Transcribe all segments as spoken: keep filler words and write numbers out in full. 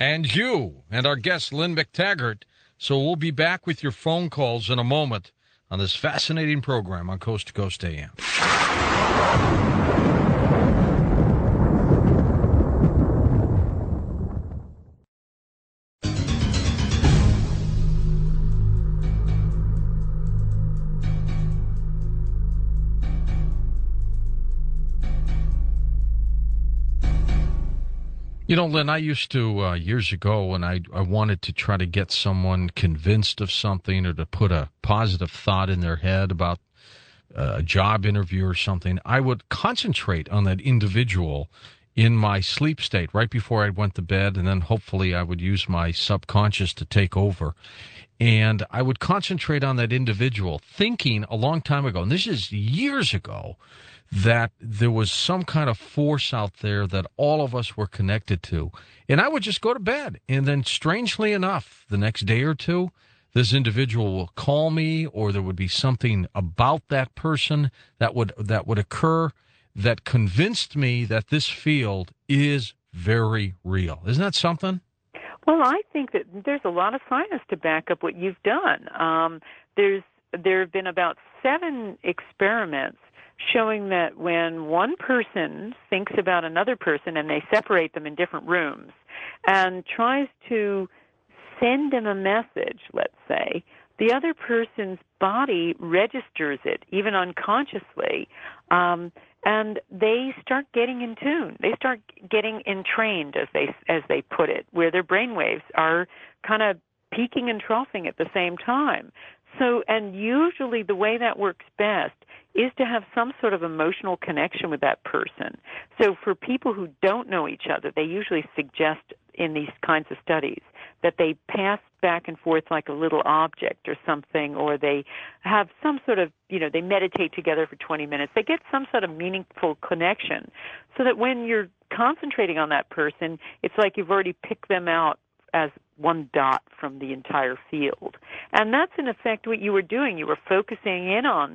and you and our guest, Lynn McTaggart. So we'll be back with your phone calls in a moment on this fascinating program on Coast to Coast A M. You know, Lynn, I used to, uh, years ago, when I, I wanted to try to get someone convinced of something or to put a positive thought in their head about uh, a job interview or something, I would concentrate on that individual in my sleep state right before I went to bed, and then hopefully I would use my subconscious to take over. And I would concentrate on that individual, thinking a long time ago, and this is years ago, that there was some kind of force out there that all of us were connected to. And I would just go to bed. And then, strangely enough, the next day or two, this individual will call me, or there would be something about that person that would that would occur that convinced me that this field is very real. Isn't that something? Well, I think that there's a lot of science to back up what you've done. Um, there's there have been about seven experiments showing that when one person thinks about another person and they separate them in different rooms and tries to send them a message, let's say, the other person's body registers it, even unconsciously, um, and they start getting in tune. They start getting entrained, as they as they put it, where their brain waves are kind of peaking and troughing at the same time. So, and usually the way that works best is to have some sort of emotional connection with that person. So for people who don't know each other, they usually suggest in these kinds of studies that they pass back and forth like a little object or something, or they have some sort of, you know, they meditate together for twenty minutes. They get some sort of meaningful connection so that when you're concentrating on that person, it's like you've already picked them out as one dot from the entire field. And that's, in effect, what you were doing. You were focusing in on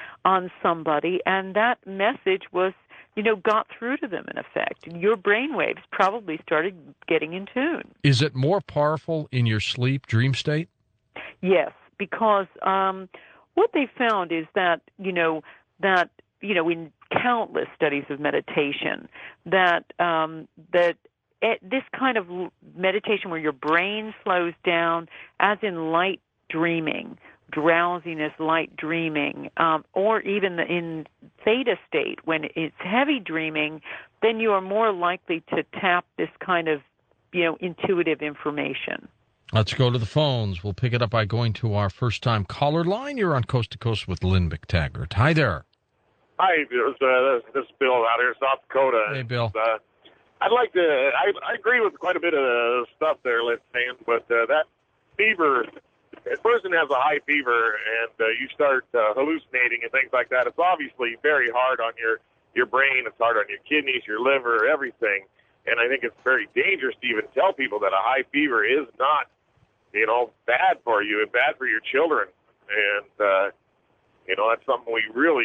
on somebody, and that message was, you know, got through to them, in effect. And your brain waves probably started getting in tune. Is it more powerful in your sleep dream state? Yes, because um, what they found is that, you know, that, you know, in countless studies of meditation, that um, that this kind of meditation where your brain slows down, as in light dreaming, drowsiness, light dreaming, um, or even the, in theta state, when it's heavy dreaming, then you are more likely to tap this kind of, you know, intuitive information. Let's go to the phones. We'll pick it up by going to our first-time caller line. You're on Coast to Coast with Lynn McTaggart. Hi there. Hi, uh, this is Bill out here in South Dakota. Hey, Bill. Uh, I'd like to, I, I agree with quite a bit of stuff there, Liz, saying, but uh, that fever, a person has a high fever and uh, you start uh, hallucinating and things like that, it's obviously very hard on your, your brain, it's hard on your kidneys, your liver, everything. And I think it's very dangerous to even tell people that a high fever is not, you know, bad for you and bad for your children. And, uh, you know, that's something we really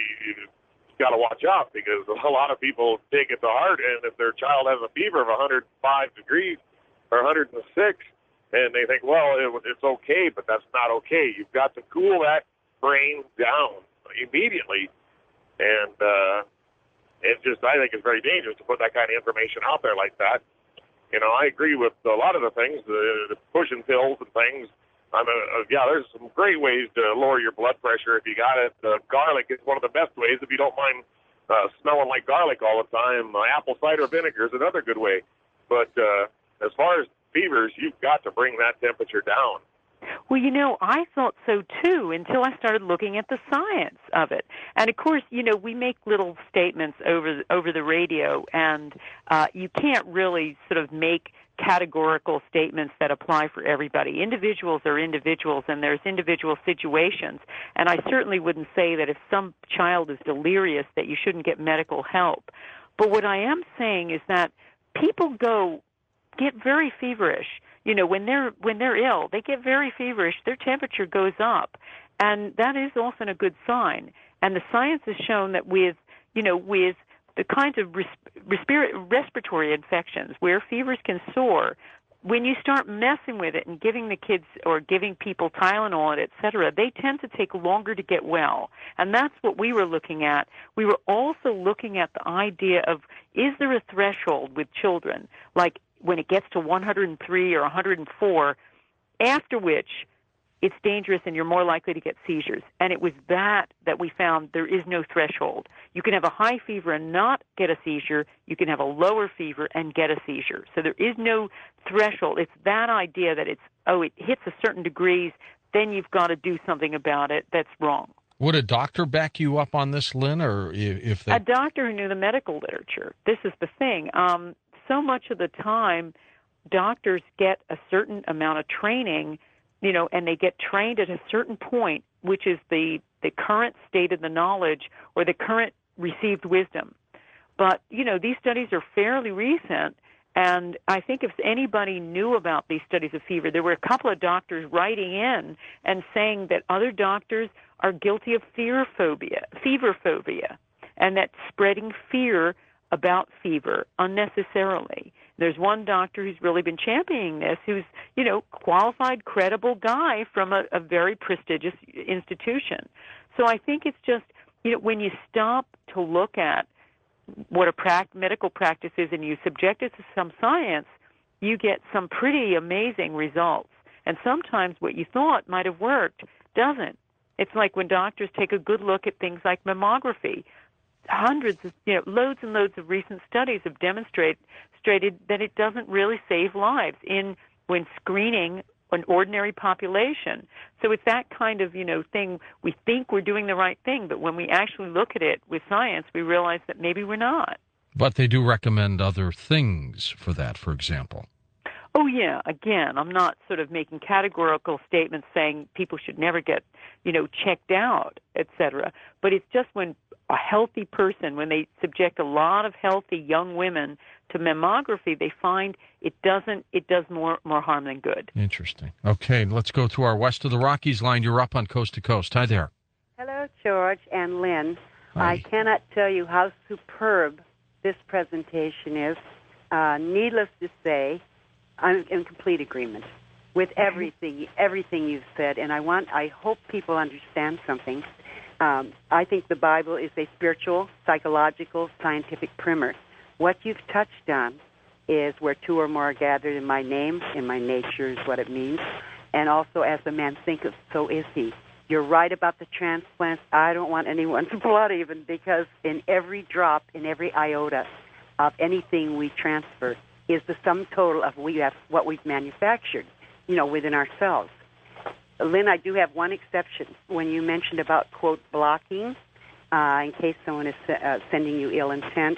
got to watch out, because a lot of people take it to heart, and if their child has a fever of one hundred five degrees or one hundred six, and they think, well, it, it's okay, but that's not okay. You've got to cool that brain down immediately, and uh, it just, I think it's very dangerous to put that kind of information out there like that. You know, I agree with a lot of the things, the, the pushing pills and things. I'm a, uh, yeah, there's some great ways to lower your blood pressure if you got it. Uh, garlic is one of the best ways if you don't mind uh, smelling like garlic all the time. Uh, apple cider vinegar is another good way. But uh, as far as fevers, you've got to bring that temperature down. Well, you know, I thought so too until I started looking at the science of it. And of course, you know, we make little statements over over the radio, and uh, you can't really sort of make categorical statements that apply for everybody. Individuals are individuals, and there's individual situations. And I certainly wouldn't say that if some child is delirious that you shouldn't get medical help. But what I am saying is that people go get very feverish. You know, when they're when they're ill, they get very feverish. Their temperature goes up, and that is often a good sign. And the science has shown that with, you know, with the kinds of res- respira- respiratory infections where fevers can soar, when you start messing with it and giving the kids or giving people Tylenol, et cetera, they tend to take longer to get well. And that's what we were looking at. We were also looking at the idea of, is there a threshold with children, like when it gets to one hundred three or one hundred four, after which it's dangerous and you're more likely to get seizures. And it was that that we found there is no threshold. You can have a high fever and not get a seizure. You can have a lower fever and get a seizure. So there is no threshold. It's that idea that it's, oh, it hits a certain degrees, then you've got to do something about it. That's wrong. Would a doctor back you up on this, Lynn, or if they... A doctor who knew the medical literature. This is the thing. Um, so much of the time, doctors get a certain amount of training, you know, and they get trained at a certain point, which is the, the current state of the knowledge or the current received wisdom. But, you know, these studies are fairly recent, and I think if anybody knew about these studies of fever, there were a couple of doctors writing in and saying that other doctors are guilty of fear phobia, fever phobia, and that spreading fear about fever unnecessarily. There's one doctor who's really been championing this, who's, you know, qualified, credible guy from a, a very prestigious institution. So I think it's just, you know, when you stop to look at what a pra- medical practice is and you subject it to some science, you get some pretty amazing results. And sometimes what you thought might have worked doesn't. It's like when doctors take a good look at things like mammography. Hundreds of, you know, loads and loads of recent studies have demonstrated that it doesn't really save lives in when screening an ordinary population. So it's that kind of, you know, thing. We think we're doing the right thing, but when we actually look at it with science, we realize that maybe we're not. But they do recommend other things for that, for example. Oh, yeah. Again, I'm not sort of making categorical statements saying people should never get, you know, checked out, et cetera. But it's just when a healthy person, when they subject a lot of healthy young women to mammography, they find it doesn't, it does more, more harm than good. Interesting. Okay, let's go to our West of the Rockies line. You're up on Coast to Coast. Hi there. Hello, George and Lynn. Hi. I cannot tell you how superb this presentation is. Uh, needless to say, I'm in complete agreement with everything, everything you've said, and I want, I hope people understand something. Um, I think the Bible is a spiritual, psychological, scientific primer. What you've touched on is where two or more are gathered in my name, in my nature is what it means, and also as a man thinketh, so is he. You're right about the transplants. I don't want anyone's blood even, because in every drop, in every iota of anything we transfer is the sum total of we have, what we've manufactured, you know, within ourselves. Lynn, I do have one exception. When you mentioned about, quote, blocking, uh, in case someone is uh, sending you ill intent,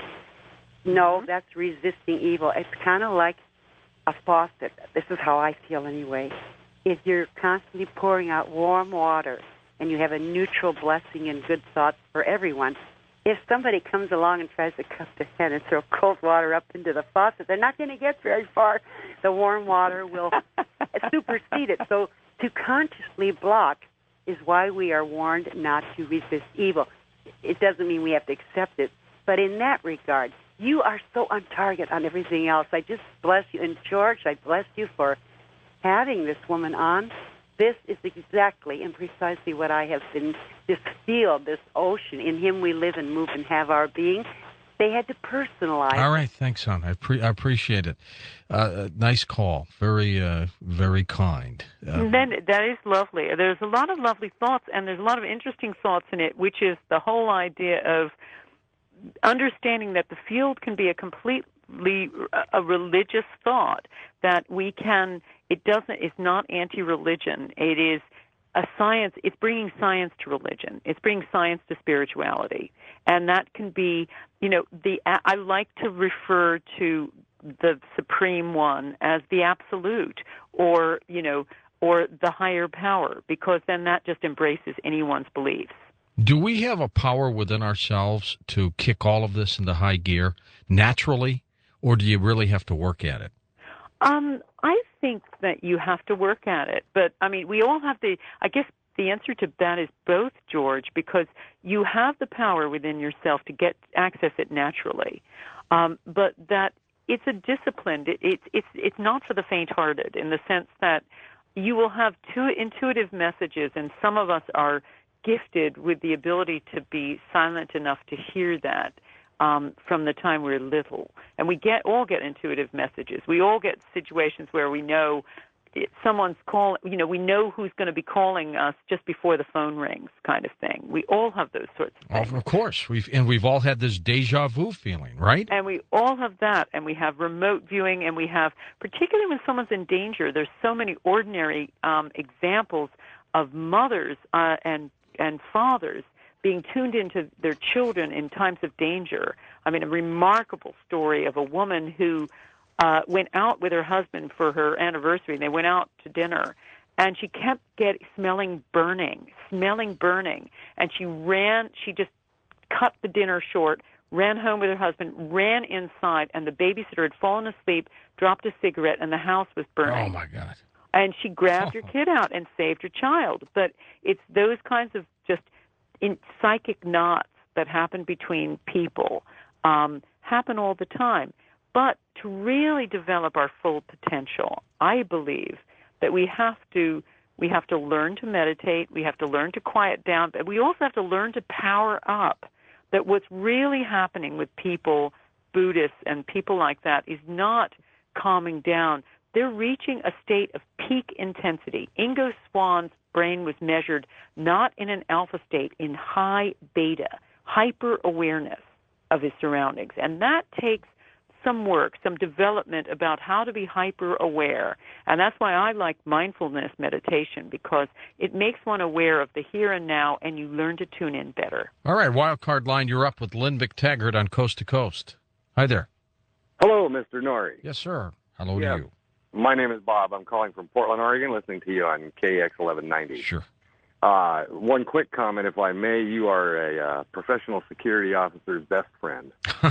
no, that's resisting evil. It's kind of like a faucet. This is how I feel anyway. If you're constantly pouring out warm water and you have a neutral blessing and good thoughts for everyone, if somebody comes along and tries to cut their head and throw cold water up into the faucet, they're not going to get very far. The warm water will supersede it. So to consciously block is why we are warned not to resist evil. It doesn't mean we have to accept it, but in that regard, you are so on target on everything else. I just bless you. And George, I bless you for having this woman on. This is exactly and precisely what I have been, this field, this ocean. In him we live and move and have our being. They had to personalize. All right, thanks, hon. I, pre- I appreciate it. Uh, nice call. Very, uh, very kind. Um, that, that is lovely. There's a lot of lovely thoughts, and there's a lot of interesting thoughts in it, which is the whole idea of understanding that the field can be a completely a religious thought, that we can, it doesn't, it's not anti-religion. It is a science, it's bringing science to religion. It's bringing science to spirituality. And that can be, you know, the, I like to refer to the Supreme One as the absolute, or, you know, or the higher power, because then that just embraces anyone's beliefs. Do we have a power within ourselves to kick all of this into high gear naturally, or do you really have to work at it? Um, I think that you have to work at it. But, I mean, we all have the, I guess the answer to that is both, George, because you have the power within yourself to get access it naturally. Um, but that it's a discipline. It, it's it's it's not for the faint-hearted in the sense that you will have two intuitive messages, and some of us are gifted with the ability to be silent enough to hear that um, from the time we're little. And we get all get intuitive messages. We all get situations where we know it, someone's calling, you know, we know who's going to be calling us just before the phone rings, kind of thing. We all have those sorts of things. Oh, of course. We've and we've all had this deja vu feeling, right? And we all have that, and we have remote viewing, and we have, particularly when someone's in danger, there's so many ordinary um, examples of mothers uh, and and fathers being tuned into their children in times of danger. I mean, a remarkable story of a woman who uh, went out with her husband for her anniversary, and they went out to dinner, and she kept getting smelling burning, smelling burning, and she ran, she just cut the dinner short, ran home with her husband, ran inside, and the babysitter had fallen asleep, dropped a cigarette, and the house was burning. Oh, my God. And she grabbed Oh. her kid out and saved her child. But it's those kinds of just in psychic knots that happen between people um, happen all the time. But to really develop our full potential, I believe that we have to we have to learn to meditate. We have to learn to quiet down. But we also have to learn to power up. That what's really happening with people, Buddhists and people like that, is not calming down. They're reaching a state of peak intensity. Ingo Swann's brain was measured not in an alpha state, in high beta, hyper-awareness of his surroundings. And that takes some work, some development about how to be hyper-aware. And that's why I like mindfulness meditation, because it makes one aware of the here and now, and you learn to tune in better. All right, Wildcard Line, you're up with Lynn McTaggart on Coast to Coast. Hi there. Hello, Mister Norrie. Yes, sir. Hello Yeah. to you. My name is Bob. I'm calling from Portland, Oregon, listening to you on K X eleven ninety. Sure. Uh, one quick comment, if I may. You are a uh, professional security officer's best friend.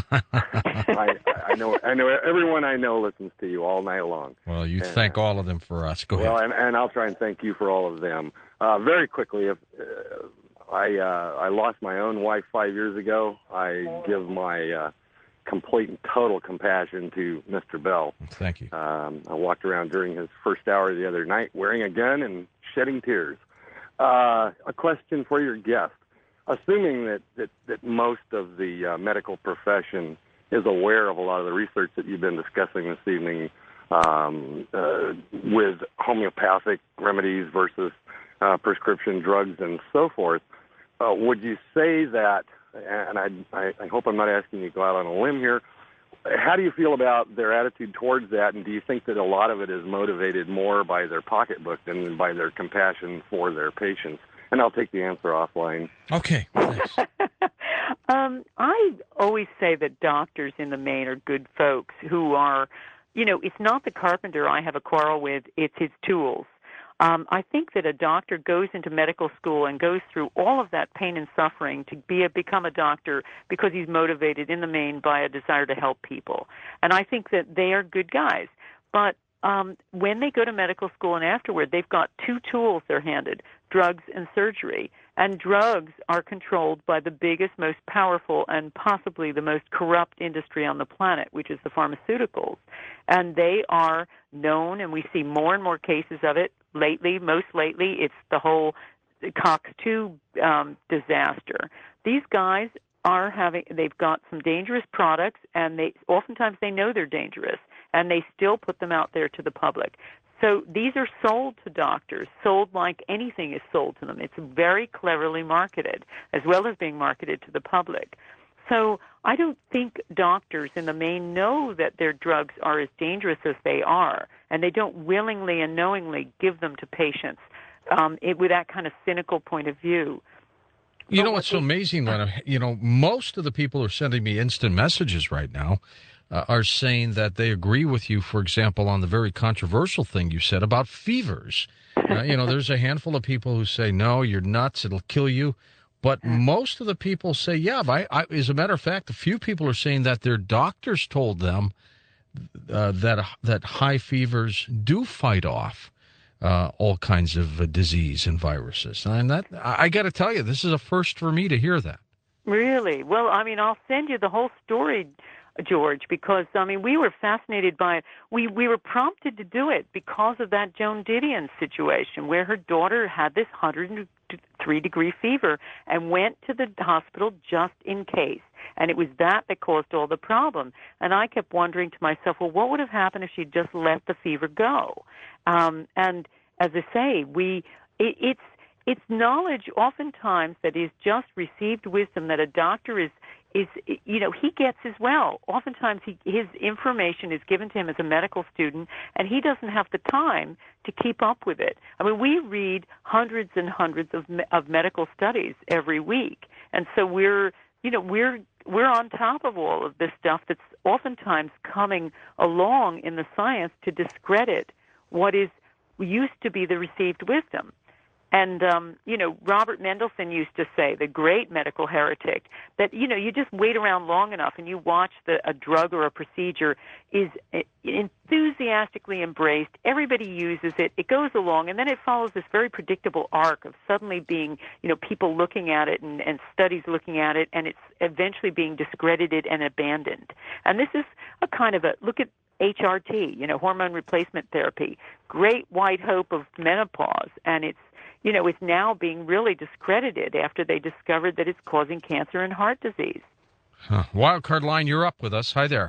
I, I know. I know everyone I know listens to you all night long. Well, you And, thank all of them for us. Go Well, ahead. and, and I'll try and thank you for all of them. Uh, very quickly, if uh, I uh, I lost my own wife five years ago, I give my uh, complete and total compassion to Mister Bell. Thank you. Um, I walked around during his first hour the other night wearing a gun and shedding tears. Uh, a question for your guest. Assuming that, that, that most of the uh, medical profession is aware of a lot of the research that you've been discussing this evening um, uh, with homeopathic remedies versus uh, prescription drugs and so forth, uh, would you say that, and I, I, I hope I'm not asking you to go out on a limb here, how do you feel about their attitude towards that, and do you think that a lot of it is motivated more by their pocketbook than by their compassion for their patients? And I'll take the answer offline. Okay. Thanks. um, I always say that doctors in the main are good folks who are, you know, it's not the carpenter I have a quarrel with, it's his tools. Um, I think that a doctor goes into medical school and goes through all of that pain and suffering to be a, become a doctor because he's motivated in the main by a desire to help people. And I think that they are good guys. But um, when they go to medical school and afterward, they've got two tools they're handed, drugs and surgery. And drugs are controlled by the biggest, most powerful, and possibly the most corrupt industry on the planet, which is the pharmaceuticals. And they are known, and we see more and more cases of it lately. Most lately, it's the whole COX two um, disaster. These guys are having, they've got some dangerous products, and they oftentimes they know they're dangerous, and they still put them out there to the public. So these are sold to doctors, sold like anything is sold to them. It's very cleverly marketed, as well as being marketed to the public. So I don't think doctors in the main know that their drugs are as dangerous as they are, and they don't willingly and knowingly give them to patients um, it, with that kind of cynical point of view. You But know what what's so they- amazing, Lena? You know, most of the people who are sending me instant messages right now uh, are saying that they agree with you, for example, on the very controversial thing you said about fevers. Uh, you know, there's a handful of people who say, no, you're nuts, it'll kill you. But most of the people say, yeah. But I, I, as a matter of fact, a few people are saying that their doctors told them uh, that that high fevers do fight off uh, all kinds of uh, disease and viruses. And that, I, I got to tell you, this is a first for me to hear that. Really? Well, I mean, I'll send you the whole story George, because, I mean, we were fascinated by it. We, we were prompted to do it because of that Joan Didion situation where her daughter had this one hundred three degree fever and went to the hospital just in case. And it was that that caused all the problem. And I kept wondering to myself, well, what would have happened if she'd just let the fever go? Um, and as I say, we it, it's it's knowledge oftentimes that is just received wisdom that a doctor is is you know he gets as well. Oftentimes he, his information is given to him as a medical student, and he doesn't have the time to keep up with it. I mean, we read hundreds and hundreds of of medical studies every week, and so we're you know we're we're on top of all of this stuff that's oftentimes coming along in the science to discredit what is used to be the received wisdom. And, um, you know, Robert Mendelsohn used to say, the great medical heretic, that, you know, you just wait around long enough and you watch the, a drug or a procedure is enthusiastically embraced. Everybody uses it. It goes along, and then it follows this very predictable arc of suddenly being, you know, people looking at it and, and studies looking at it, and it's eventually being discredited and abandoned. And this is a kind of a, look at H R T, you know, hormone replacement therapy, great white hope of menopause, and it's, you know, it's now being really discredited after they discovered that it's causing cancer and heart disease. Huh. Wildcard line, you're up with us. Hi there.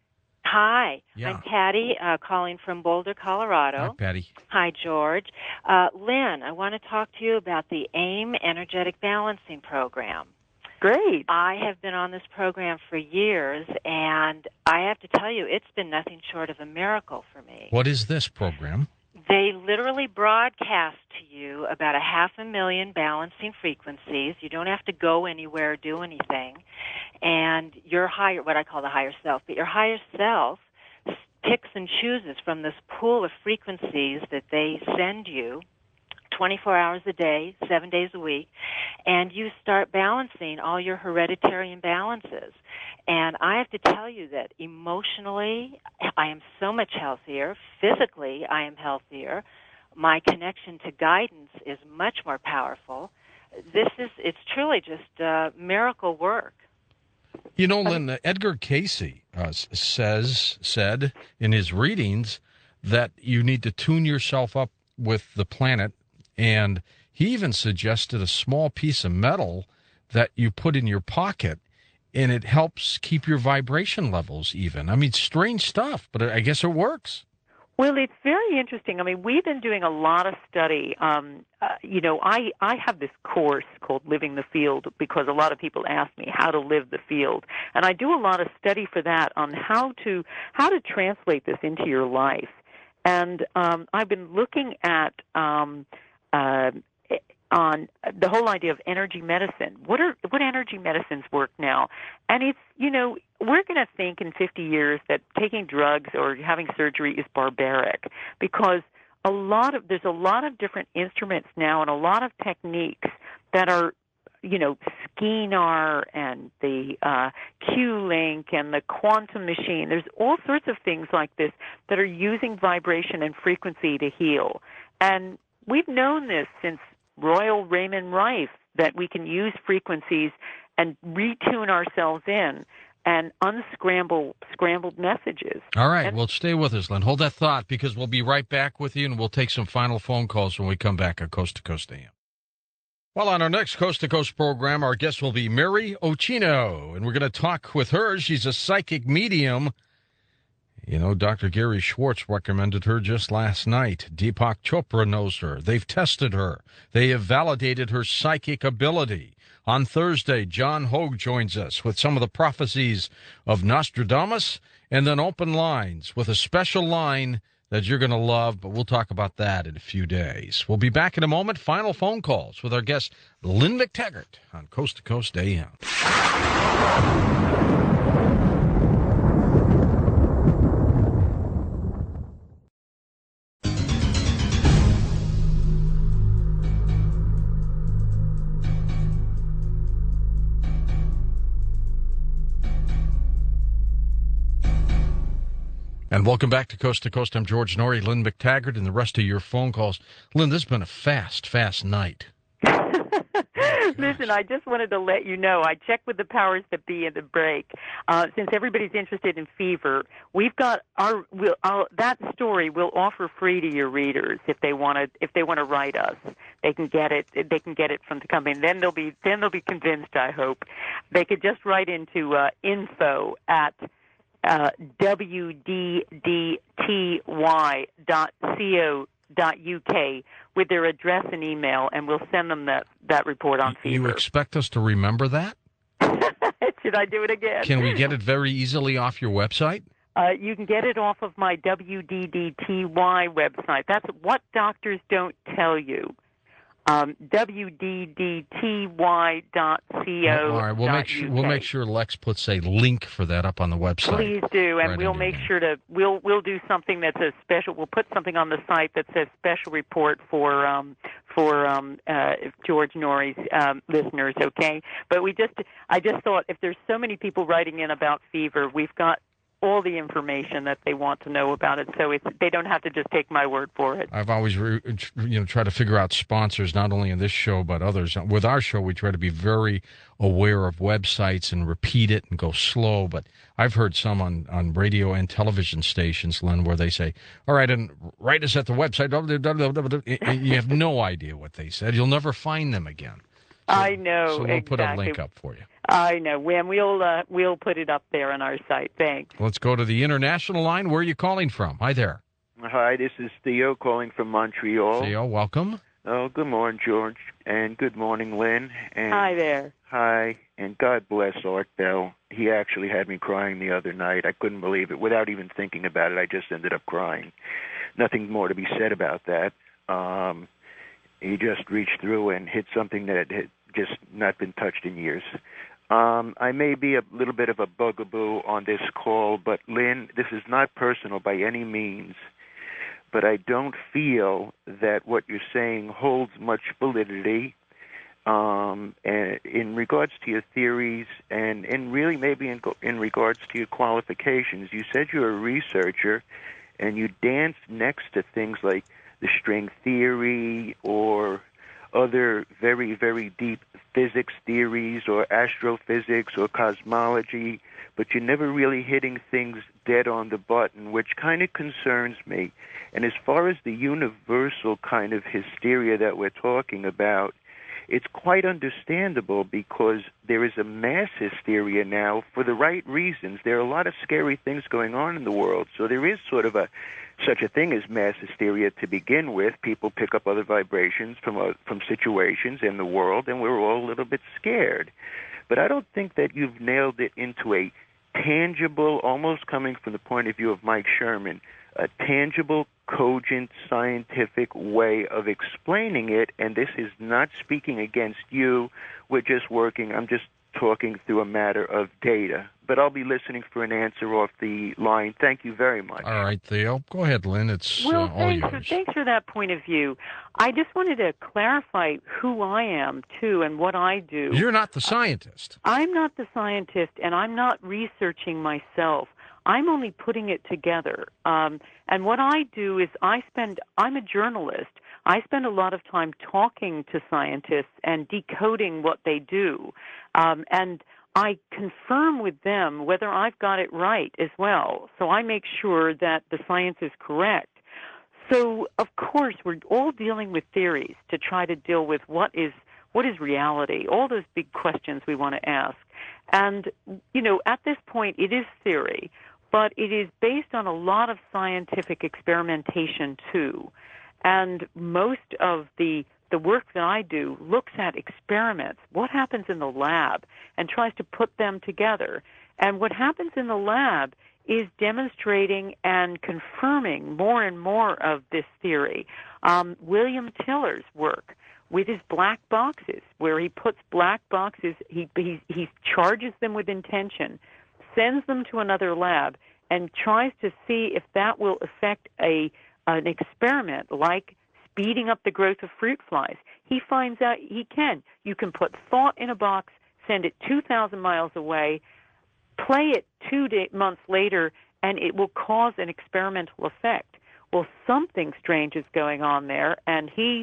Hi, Yeah. I'm Patty, uh, calling from Boulder, Colorado. Hi, Patty. Hi, George. Uh, Lynn, I want to talk to you about the AIM Energetic Balancing Program. Great. I have been on this program for years, and I have to tell you, it's been nothing short of a miracle for me. What is this program? They literally broadcast to you about a half a million balancing frequencies. You don't have to go anywhere or do anything. And your higher, what I call the higher self, but your higher self picks and chooses from this pool of frequencies that they send you twenty-four hours a day, seven days a week, and you start balancing all your hereditary imbalances. And I have to tell you that emotionally, I am so much healthier. Physically, I am healthier. My connection to guidance is much more powerful. This is, it's truly just uh, miracle work. You know, Lynn, Edgar Casey uh, says, said in his readings that you need to tune yourself up with the planet. And he even suggested a small piece of metal that you put in your pocket, and it helps keep your vibration levels even. I mean, strange stuff, but I guess it works. Well, it's very interesting. I mean, we've been doing a lot of study. Um, uh, you know, I, I have this course called Living the Field because a lot of people ask me how to live the field. And I do a lot of study for that on how to how to translate this into your life. And um, I've been looking at um, uh, on the whole idea of energy medicine. What are what energy medicines work now? And it's, you know, we're going to think in fifty years that taking drugs or having surgery is barbaric because a lot of there's a lot of different instruments now and a lot of techniques that are, you know, Skinar and the uh, Q-Link and the quantum machine. There's all sorts of things like this that are using vibration and frequency to heal. And we've known this since Royal Raymond Rife, that we can use frequencies and retune ourselves in and unscramble scrambled messages. All right. And- well, stay with us, Lynn. Hold that thought because we'll be right back with you, and we'll take some final phone calls when we come back on Coast to Coast A M. Well, on our next Coast to Coast program, our guest will be Mary Ochino, and we're going to talk with her. She's a psychic medium. You know, Doctor Gary Schwartz recommended her just last night. Deepak Chopra knows her. They've tested her. They have validated her psychic ability. On Thursday, John Hogue joins us with some of the prophecies of Nostradamus and then open lines with a special line that you're going to love, but we'll talk about that in a few days. We'll be back in a moment. Final phone calls with our guest, Lynn McTaggart, on Coast to Coast A M. And welcome back to Coast to Coast. I'm George Norrie, Lynn McTaggart, and the rest of your phone calls. Lynn, this has been a fast, fast night. Listen, I just wanted to let you know, I checked with the powers that be in the break. Uh, since everybody's interested in fever, we've got our, we'll, our that story we'll offer free to your readers if they want to if they want to write us. They can get it. They can get it from the company. Then they'll be then they'll be convinced. I hope they could just write into uh, info at uh, w d d t y dot co dot u k with their address and email, and we'll send them that, that report on fever. You expect us to remember that? Should I do it again? Can we get it very easily off your website? Uh, you can get it off of my W D D T Y website. That's What Doctors Don't Tell You. Um, W D D T Y dot co. All right, we'll make sure we'll make sure Lex puts a link for that up on the website. Please do, and right we'll make sure to we'll we'll do something that's a special. We'll put something on the site that says special report for um, for um, uh, George Norrie's um, listeners. Okay, but we just I just thought if there's so many people writing in about fever, we've got all the information that they want to know about it, so it's, they don't have to just take my word for it. I've always, re, you know, try to figure out sponsors, not only in this show but others. With our show, we try to be very aware of websites and repeat it and go slow. But I've heard some on, on radio and television stations, Lynn, where they say, "All right, and write us at the website." You have no idea what they said. You'll never find them again. So, I know. So we'll exactly. put a link up for you. I know, and we'll uh, we'll put it up there on our site. Thanks. Let's go to the international line. Where are you calling from? Hi there. Hi, this is Theo calling from Montreal. Theo, welcome. Oh, good morning, George, and good morning, Lynn. And hi there. Hi, and God bless Art Bell. He actually had me crying the other night. I couldn't believe it. Without even thinking about it, I just ended up crying. Nothing more to be said about that. Um, he just reached through and hit something that had just not been touched in years. Um, I may be a little bit of a bugaboo on this call, but Lynn, this is not personal by any means, but I don't feel that what you're saying holds much validity um, and in regards to your theories and, and really maybe in, in regards to your qualifications. You said you're a researcher, and you dance next to things like the string theory or other very, very deep physics theories or astrophysics or cosmology, but you're never really hitting things dead on the button, which kind of concerns me. And as far as the universal kind of hysteria that we're talking about, it's quite understandable because there is a mass hysteria now for the right reasons. There are a lot of scary things going on in the world, so there is sort of a such a thing as mass hysteria to begin with. People pick up other vibrations from uh, from situations in the world, and we're all a little bit scared. But I don't think that you've nailed it into a tangible, almost coming from the point of view of Mike Sherman, a tangible, cogent, scientific way of explaining it. And this is not speaking against you. We're just working. I'm just talking through a matter of data. But I'll be listening for an answer off the line. Thank you very much. All right, Theo. Go ahead, Lynn. It's well, uh, all thanks yours. For, thanks for that point of view. I just wanted to clarify who I am, too, and what I do. You're not the scientist. I'm not the scientist, and I'm not researching myself. I'm only putting it together. Um, and what I do is I spend, I'm a journalist. I spend a lot of time talking to scientists and decoding what they do. Um, and I confirm with them whether I've got it right as well. So I make sure that the science is correct. So, of course, we're all dealing with theories to try to deal with what is what is reality, all those big questions we want to ask. And, you know, at this point, it is theory, but it is based on a lot of scientific experimentation, too. And most of the the work that I do looks at experiments, what happens in the lab, and tries to put them together. And what happens in the lab is demonstrating and confirming more and more of this theory. Um, William Tiller's work with his black boxes, where he puts black boxes, he, he, he charges them with intention, sends them to another lab, and tries to see if that will affect a an experiment like speeding up the growth of fruit flies. He finds out he can. You can put thought in a box, send it two thousand miles away, play it two day, months later, and it will cause an experimental effect. Well, something strange is going on there, and he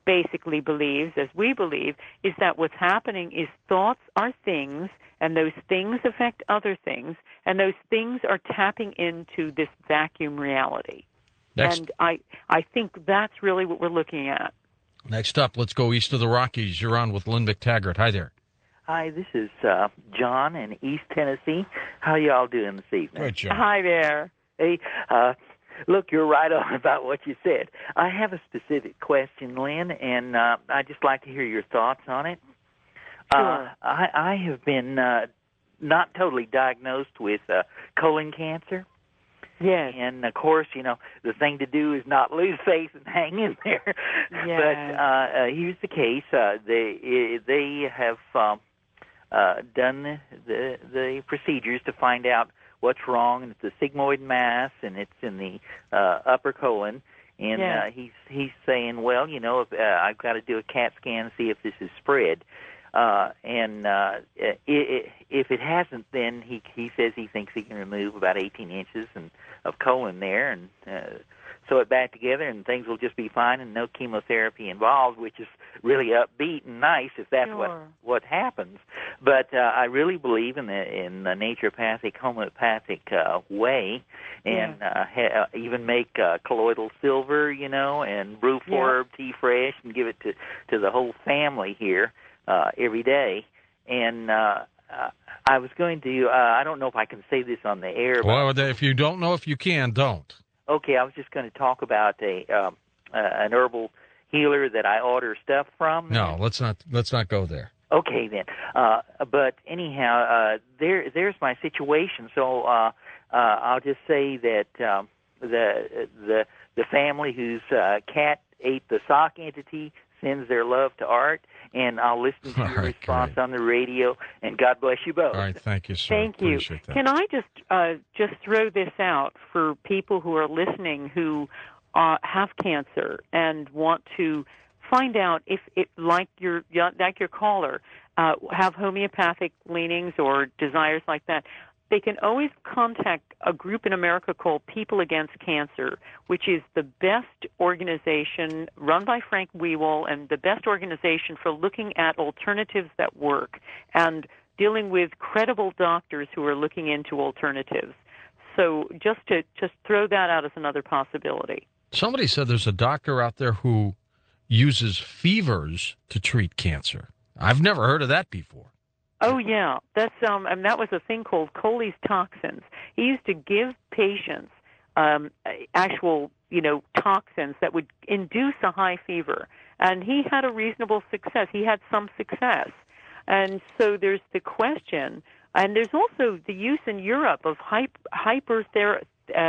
basically believes, as we believe, is that what's happening is thoughts are things, and those things affect other things, and those things are tapping into this vacuum reality. Next, and I, I think that's really what we're looking at. next up, let's go east of the Rockies. You're on with Lynn McTaggart. Hi there. Hi, this is uh, John in East Tennessee. How y'all doing this evening? Good, John. Hi there. Hey, uh, look, you're right on about what you said. I have a specific question, Lynn, and uh, I'd just like to hear your thoughts on it. Sure. Uh, I, I have been uh, not totally diagnosed with uh, colon cancer. Yes. And, of course, you know, the thing to do is not lose faith and hang in there. Yes. But uh, uh, here's the case. Uh, they they have um, uh, done the, the, the procedures to find out what's wrong, and it's a sigmoid mass, and it's in the uh, upper colon. And yes. uh, he's he's saying, well, you know, if, uh, I've got to do a CAT scan to see if this is spread. Uh, and uh, it, it, if it hasn't, then he he says he thinks he can remove about eighteen inches and, of colon there and uh, sew it back together, and things will just be fine and no chemotherapy involved, which is really upbeat and nice if that's Sure. what what happens. But uh, I really believe in the in the naturopathic, homeopathic uh, way, and Yeah. uh, ha- uh, even make uh, colloidal silver, you know, and brew four herb tea fresh and give it to to the whole family here. Uh, every day, and uh, uh, I was going to, uh, I don't know if I can say this on the air. Well, if you don't know if you can, don't. Okay, I was just going to talk about a um, uh, an herbal healer that I order stuff from. No, let's not let's not go there. Okay, then. Uh, but anyhow, uh, there there's my situation. So uh, uh, I'll just say that um, the the the family whose uh, cat ate the sock entity sends their love to Art, and I'll listen to All your right, response great. on the radio, and God bless you both. All right, thank you, sir. Thank you. Appreciate that. Can I just uh, just throw this out for people who are listening who uh, have cancer and want to find out if it, like your like your caller, uh, have homeopathic leanings or desires like that? They can always contact a group in America called People Against Cancer, which is the best organization run by Frank Wewell and the best organization for looking at alternatives that work and dealing with credible doctors who are looking into alternatives. So just to just throw that out as another possibility. Somebody said there's a doctor out there who uses fevers to treat cancer. I've never heard of that before. Oh yeah, that's um, and that was a thing called Coley's toxins. He used to give patients um, actual, you know, toxins that would induce a high fever, and he had a reasonable success. He had some success, and so there's the question, and there's also the use in Europe of hyperthermia,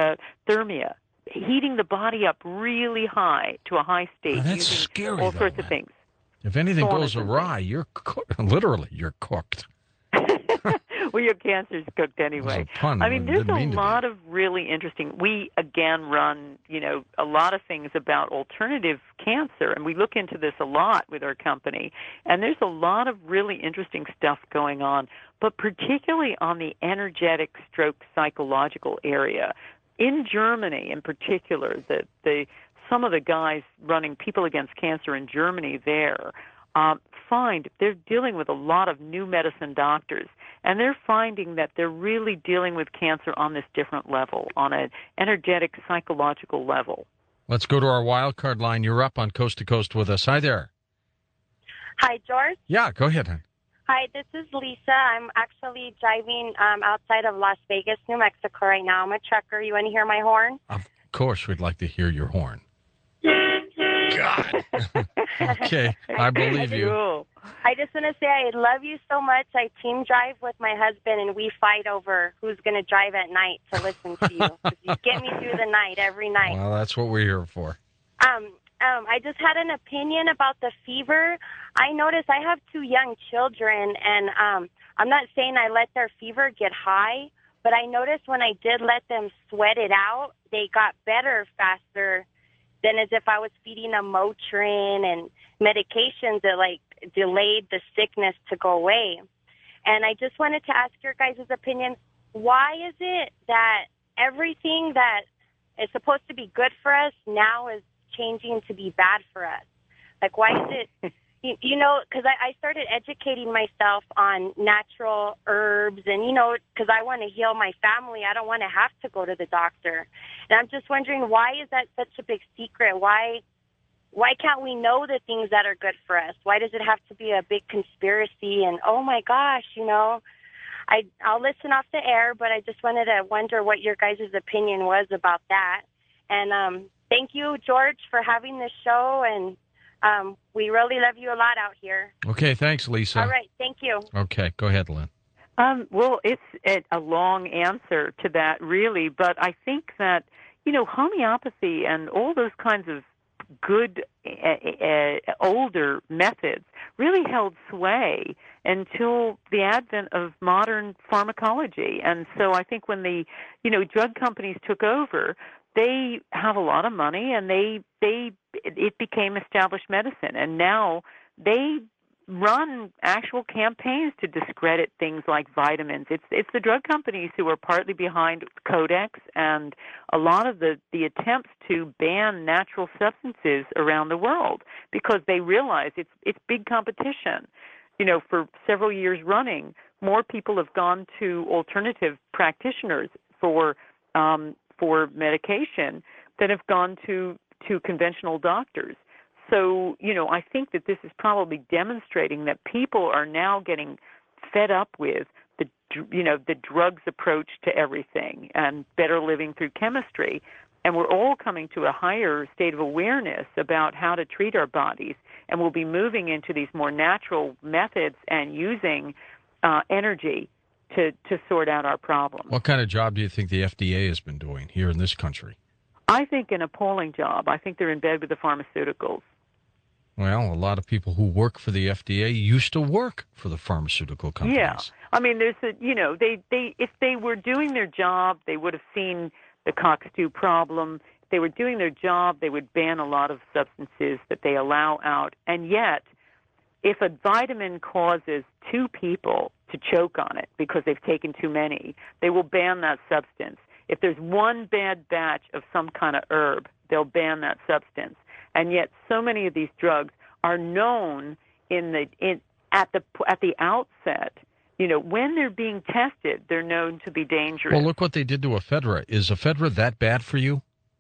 uh, heating the body up really high to a high state, Oh, that's using scary, all though, sorts man. of things. If anything Saunas goes and awry, you're co- literally you're cooked. Well, your cancer's cooked anyway. That was a pun. I mean, I there's didn't a mean to lot be. of really interesting. We again run, you know, a lot of things about alternative cancer, and we look into this a lot with our company. And there's a lot of really interesting stuff going on, but particularly on the energetic stroke psychological area. In Germany, in particular, the the some of the guys running People Against Cancer in Germany there um, find they're dealing with a lot of new medicine doctors, and they're finding that they're really dealing with cancer on this different level, on an energetic, psychological level. Let's go to our wild card line. You're up on Coast to Coast with us. Hi there. Hi, George. Yeah, go ahead, hon. Hi, this is Lisa. I'm actually driving um, outside of Las Vegas, New Mexico right now. I'm a trucker. You want to hear my horn? Of course, we'd like to hear your horn. God. Okay, I believe you. Cool. I just want to say I love you so much. I team drive with my husband, and we fight over who's going to drive at night to listen to you. 'Cause you get me through the night every night. Well, that's what we're here for. Um, um, I just had an opinion about the fever. I noticed I have two young children, and um, I'm not saying I let their fever get high, but I noticed when I did let them sweat it out, they got better faster than as if I was feeding them Motrin and medications that, like, delayed the sickness to go away. And I just wanted to ask your guys' opinion. Why is it that everything that is supposed to be good for us now is changing to be bad for us? Like, why is it, you, you know, because I, I started educating myself on natural herbs and, you know, because I want to heal my family. I don't want to have to go to the doctor. And I'm just wondering, why is that such a big secret? Why why can't we know the things that are good for us? Why does it have to be a big conspiracy? And, oh, my gosh, you know, I, I'll listen off the air, but I just wanted to wonder what your guys' opinion was about that. And um, thank you, George, for having this show, and um, we really love you a lot out here. Okay, thanks, Lisa. All right, thank you. Okay, go ahead, Lynn. Um, well, it's a, a long answer to that, really, but I think that, you know, homeopathy and all those kinds of good uh, uh, older methods really held sway until the advent of modern pharmacology. And so I think when the, you know, drug companies took over, they have a lot of money, and they they it became established medicine, and now they run actual campaigns to discredit things like vitamins. It's it's the drug companies who are partly behind Codex and a lot of the, the attempts to ban natural substances around the world, because they realize it's it's big competition. You know, for several years running, more people have gone to alternative practitioners for um, for medication than have gone to to conventional doctors. So, you know, I think that this is probably demonstrating that people are now getting fed up with the, you know, the drugs approach to everything and better living through chemistry. And we're all coming to a higher state of awareness about how to treat our bodies. And we'll be moving into these more natural methods and using uh, energy to, to sort out our problems. What kind of job do you think the F D A has been doing here in this country? I think an appalling job. I think they're in bed with the pharmaceuticals. Well, a lot of people who work for the F D A used to work for the pharmaceutical companies. Yeah. I mean, there's a, you know, they, they, if they were doing their job, they would have seen the cockstew problem. If they were doing their job, they would ban a lot of substances that they allow out. And yet, if a vitamin causes two people to choke on it because they've taken too many, they will ban that substance. If there's one bad batch of some kind of herb, they'll ban that substance. And yet, so many of these drugs are known in the in at the at the outset. You know, when they're being tested, they're known to be dangerous. Well, look what they did to ephedra. Is ephedra that bad for you?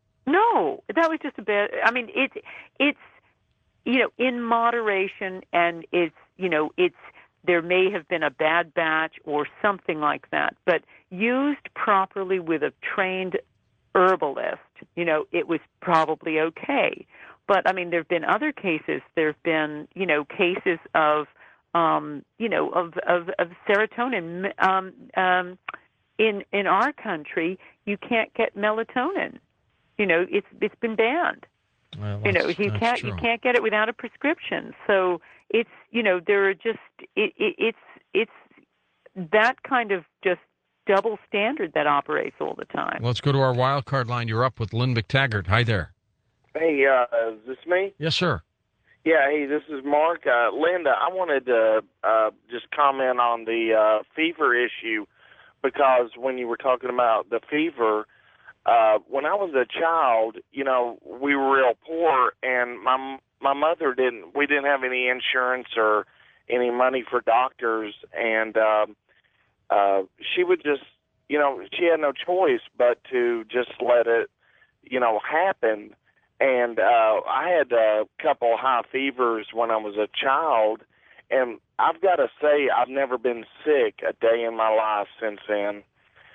No, that was just a bad. I mean, it's it's you know in moderation, and it's you know it's there may have been a bad batch or something like that, but used properly with a trained herbalist, you know, it was probably okay. But, I mean, there have been other cases. There have been, you know, cases of, um, you know, of, of, of serotonin. Um, um, in in our country, you can't get melatonin. You know, it's it's been banned. Well, you know, you can't true. you can't get it without a prescription. So it's you know there are just it, it, it's it's that kind of just double standard that operates all the time. Let's go to our wild card line. You're up with Lynn McTaggart. Hi there. Hey, uh, is this me? Yes, sir. Yeah, hey, this is Mark. Uh, Linda, I wanted to uh, just comment on the uh, fever issue, because when you were talking about the fever, uh, when I was a child, you know, we were real poor, and my my mother didn't, we didn't have any insurance or any money for doctors, and um, uh, she would just, you know, she had no choice but to just let it, you know, happen. And uh, I had a couple high fevers when I was a child, and I've got to say I've never been sick a day in my life since then.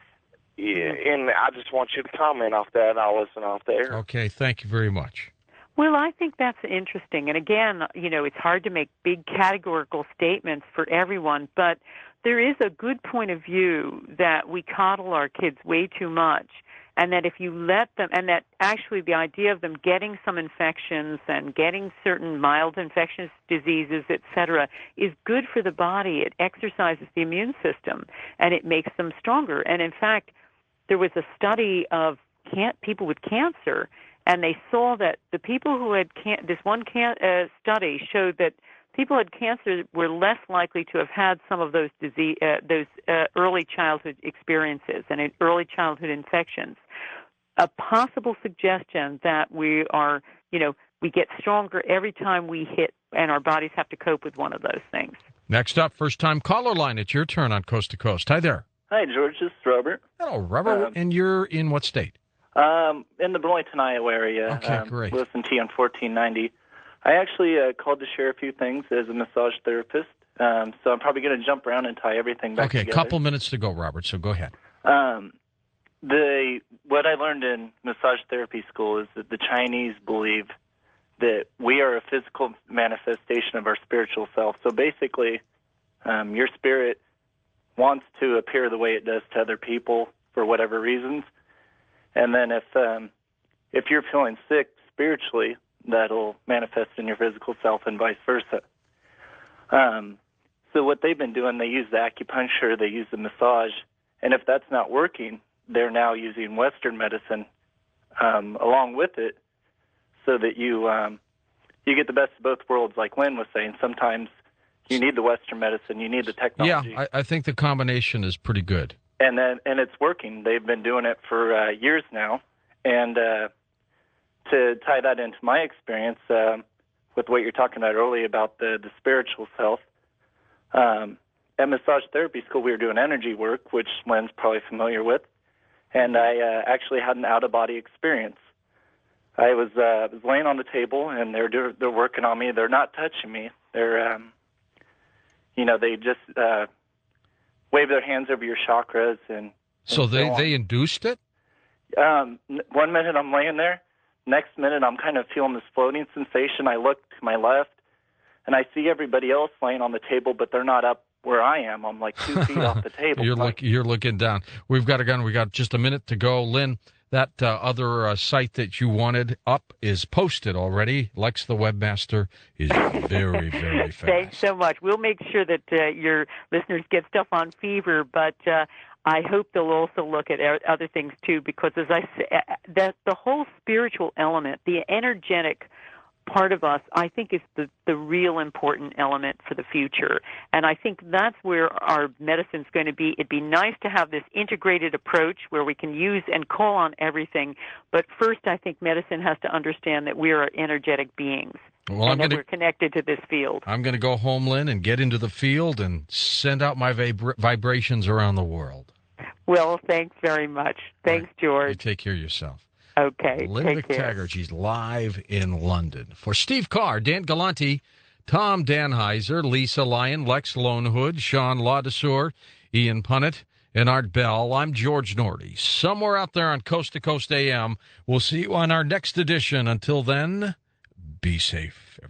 Yeah, and I just want you to comment off that, and I'll listen off there. Okay, thank you very much. Well, I think that's interesting. And again, you know, it's hard to make big categorical statements for everyone, but there is a good point of view that we coddle our kids way too much. And that if you let them, and that actually the idea of them getting some infections and getting certain mild infectious diseases, et cetera, is good for the body. It exercises the immune system, and it makes them stronger. And in fact, there was a study of can- people with cancer, and they saw that the people who had can- this one can- uh, study showed that people who had cancer were less likely to have had some of those disease, uh, those uh, early childhood experiences and early childhood infections. a possible suggestion that we are, you know, we get stronger every time we hit, and our bodies have to cope with one of those things. Next up, first-time caller line. It's your turn on Coast to Coast. Hi there. Hi, George. This is Robert. Hello, Robert. Um, and you're in what state? Um, in the Burlington, Iowa area. Okay, um, great. Listen to you on fourteen ninety. I actually uh, called to share a few things as a massage therapist, um, so I'm probably going to jump around and tie everything back Okay, a together. couple minutes to go, Robert, so go ahead. Um, the what I learned in massage therapy school is that the Chinese believe that we are a physical manifestation of our spiritual self. So basically, um, your spirit wants to appear the way it does to other people for whatever reasons, and then if um, if you're feeling sick spiritually, that'll manifest in your physical self and vice versa. Um, so what they've been doing, they use the acupuncture, they use the massage, and if that's not working, they're now using Western medicine um, along with it, so that you um, you get the best of both worlds. Like Lynn was saying, sometimes you need the Western medicine, you need the technology. Yeah, I, I think the combination is pretty good. And then and it's working. They've been doing it for uh, years now, and uh, to tie that into my experience uh, with what you're talking about earlier about the, the spiritual self, um, at massage therapy school we were doing energy work, which Lynn's probably familiar with, and I uh, actually had an out-of-body experience. I was uh, was laying on the table, and they're do- they're working on me. They're not touching me. They're um, you know they just uh, wave their hands over your chakras and. and so they so they induced it? Um, one minute I'm laying there. Next minute, I'm kind of feeling this floating sensation. I look to my left, and I see everybody else laying on the table, but they're not up where I am. I'm like two feet off the table. You're, look, you're looking down. We've got a gun. We got just a minute to go. Lynn, that uh, other uh, site that you wanted up is posted already. Lex, the webmaster, is very, very fast. Thanks so much. We'll make sure that uh, your listeners get stuff on fever, but uh, I hope they'll also look at other things too, because as I say, that the whole spiritual element, the energetic part of us, I think is the, the real important element for the future. And I think that's where our medicine's going to be. It'd be nice to have this integrated approach where we can use and call on everything. But first, I think medicine has to understand that we are energetic beings. Well, and I'm that gonna, we're connected to this field. I'm going to go home, Lynn, and get into the field and send out my vibra- vibrations around the world. Well, thanks very much. Thanks, right. George. You take care of yourself. Okay. Lynn take McTaggart, care. she's live in London. For Steve Carr, Dan Galanti, Tom Danheiser, Lisa Lyon, Lex Lonehood, Sean Ladesseur, Ian Punnett, and Art Bell, I'm George Norty. Somewhere out there on Coast to Coast A M. We'll see you on our next edition. Until then, be safe, everyone.